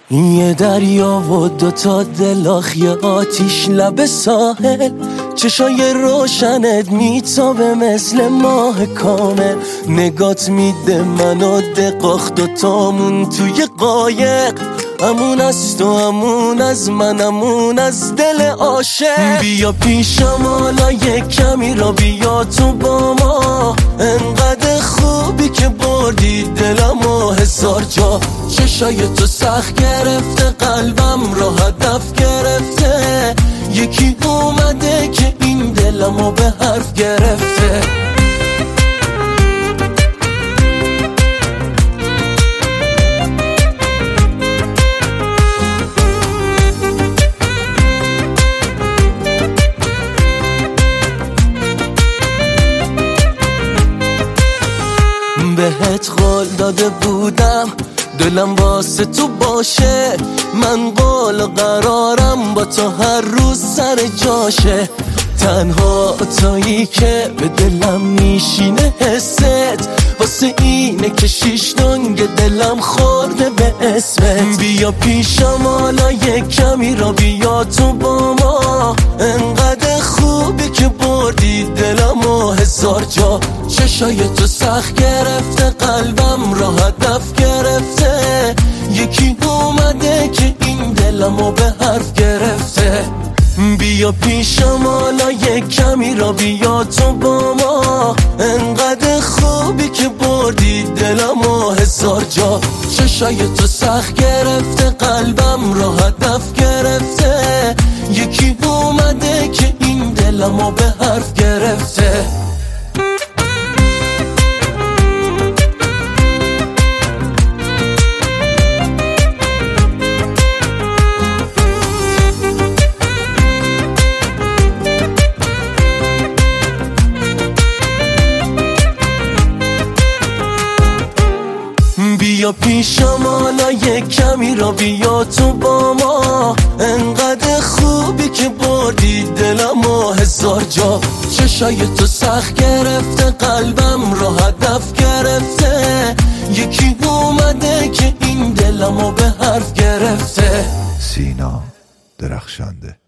یه دریا و دوتا دلاخ، یه آتیش لب ساحل، چشای روشنت میتابه مثل ماه کامل. نگات میده منو دقاخ، دوتامون توی قایق، امون از تو، امون از من، امون از دل عاشق. بیا پیشم حالا یک کمی را بیا تو با ما، انقدر خوبی که بردی دلمو هزار جا. چشای تو سخت گرفته، قلبم را هدف گرفته، یکی اومده که این دلمو به حرف گرفته. بهت قول داده بودم دلم واسه تو باشه، من قول قرارم با تو هر روز سر جاشه. تنها تویی که به دلم میشینه حست، واسه اینه که شیش دنگ دلم خورده به اسمت. بیا پیشم حالا یک کمی را بیا تو با ما، انقدر خوبی که بردی دلمو هزار جا. چشای تو سخت گرفته، قلبم را هدف گرفته، یکی اومده که این دلمو به حرف گرفته. بیا پیشم حالا یک کمی را بیا تو با ما، انقدر خوبی که بردی دلمو هزار جا. چشای تو سخت گرفته، قلبم را هدف گرفته، یکی اومده که این دلمو به حرف گرفته. بیا پیشم حالا یک کمی را بیا تو با ما، انقدر خوبی که بردی دلمو هزار جا. چشای تو سخت گرفته، قلبم را هدف گرفته، یکی اومده که این دلمو به حرف گرفته. سینا درخشنده.